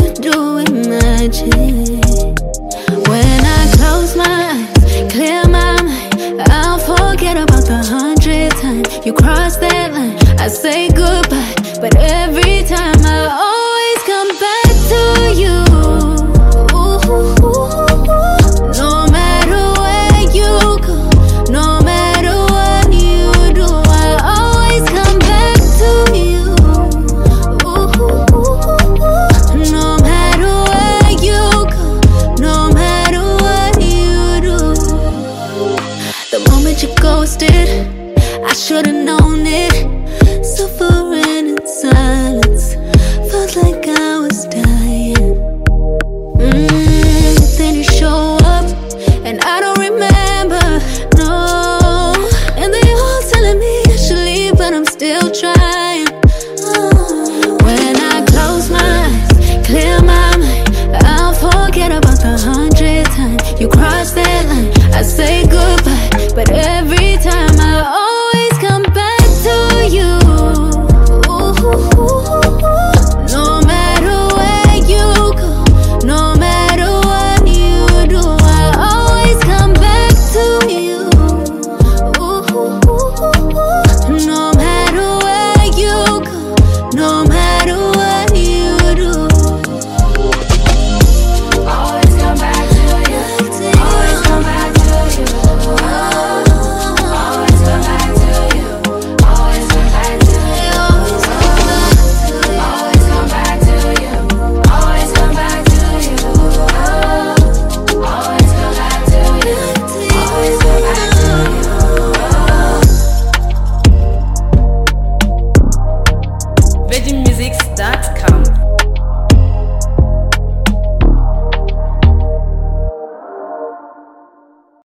you're doing magic. When I close my eyes, clear my mind, I'll forget about the 100 times you cross that line. I say goodbye, but every time I always come back to you. No matter where you go, no matter what you do, I always come back to you. No matter where you go, no matter what you do. The moment you ghosted, I should've known it. Suffering in silence, felt like I was dying. Then you show up, and I don't remember, no. And they all telling me I should leave, but I'm still trying. When I close my eyes, clear my mind, I'll forget about the 100 times you cross that line. I say goodbye, but every time I always come back to you. No matter where you go, no matter what you do, I always come back to you. No matter where you go, no matter what you do, Always come back to you. Always come back to you. Always come back to you. Always come back to you. Always come back to you. Always come back to you. Always come back to you. Always come back to you. VeggieMusics.com